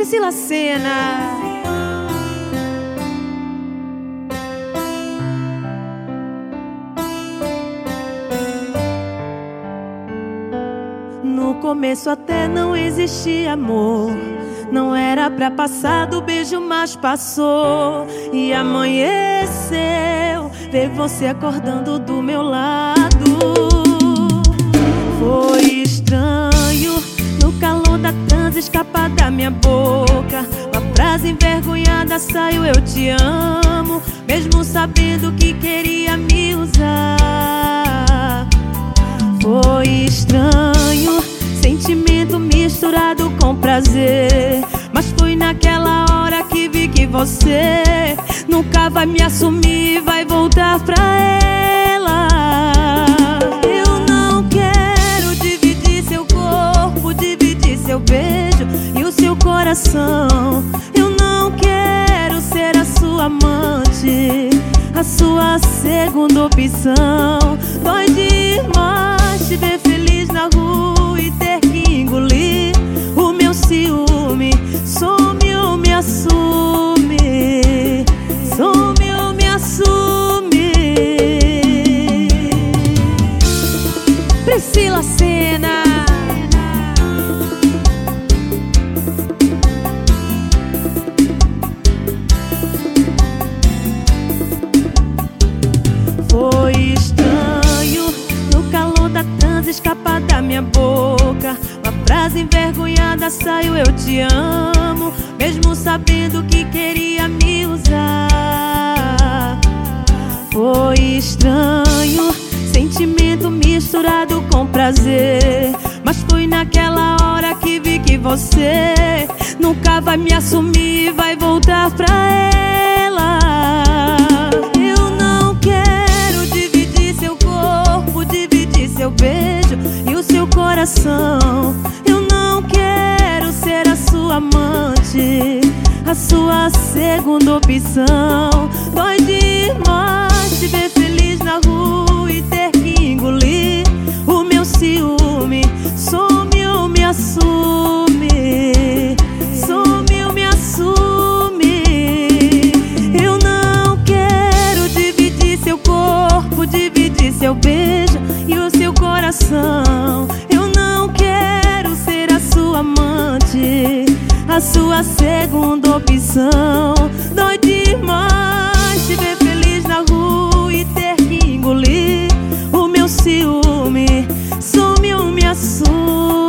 Priscila Senna. No começo até não existia amor, não era pra passar do beijo, mas passou. E amanheceu, ver você acordando do meu lado. Foi estranho, no calor da transa escapar da minha boca uma frase envergonhada saiu: eu te amo, mesmo sabendo que queria me usar. Foi estranho, sentimento misturado com prazer, mas foi naquela hora que vi que você nunca vai me assumir, vai voltar pra ela. Eu não quero dividir seu corpo, dividir seu beijo e o seu coração. Eu não quero ser a sua amante, a sua segunda opção. Dói demais te ver feliz na rua e ter que engolir o meu ciúme. Some ou me assume, some ou me assume. Priscila Senna. Foi estranho, no calor da transa escapar da minha boca uma frase envergonhada saiu: eu te amo, mesmo sabendo que queria me usar. Foi estranho, sentimento misturado com prazer, mas foi naquela hora que vi que você nunca vai me assumir, vai voltar pra ela. Eu não quero dividir seu corpo, dividir seu beijo e o seu coração. Eu não quero ser a sua amante, a sua segunda opção. Dói demais te ver feliz na rua e ter que engolir o meu ciúme. Some ou me assume, some ou me assume. Eu não quero dividir seu corpo, dividir seu beijo e o seu coração. Eu não quero ser a sua amante, a sua segunda opção. Dói demais te ver feliz na rua e ter que engolir o meu ciúme. Some ou me assume.